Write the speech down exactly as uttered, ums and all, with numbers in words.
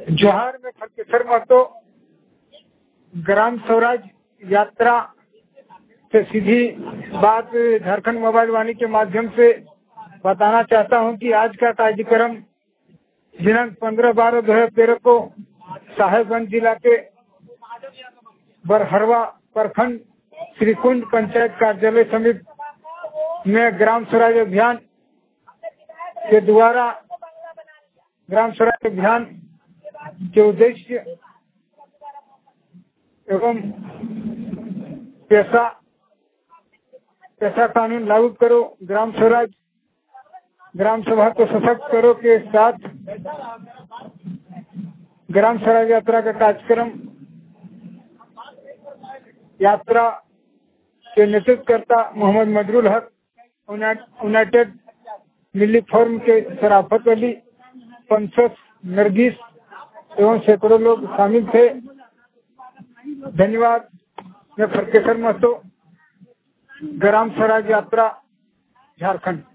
जोहार में फरकेसर महतो ग्राम स्वराज यात्रा से सीधी बात झारखंड मोबाइल वाणी के माध्यम से बताना चाहता हूं कि आज का कार्यक्रम दिनांक पंद्रह बारह दो हजार तेरह को साहेबगंज जिला के बरहरवा प्रखंड श्रीकुंड पंचायत कार्यालय समिति में ग्राम स्वराज अभियान के द्वारा ग्राम स्वराज अभियान के उद्देश्य एवं पैसा पैसा कानून लागू करो, ग्राम स्वराज ग्राम सभा को सशक्त करो के साथ ग्राम स्वराज यात्रा का कार्यक्रम यात्रा के नेतृत्वकर्ता मोहम्मद मजरुल हक, यूनाइटेड मिली फोरम के शराफत अली, पंचस नरगिस एवं सैकड़ों लोग शामिल थे। धन्यवाद। मैं फरकेसर महतो, ग्राम स्वराज यात्रा, झारखंड।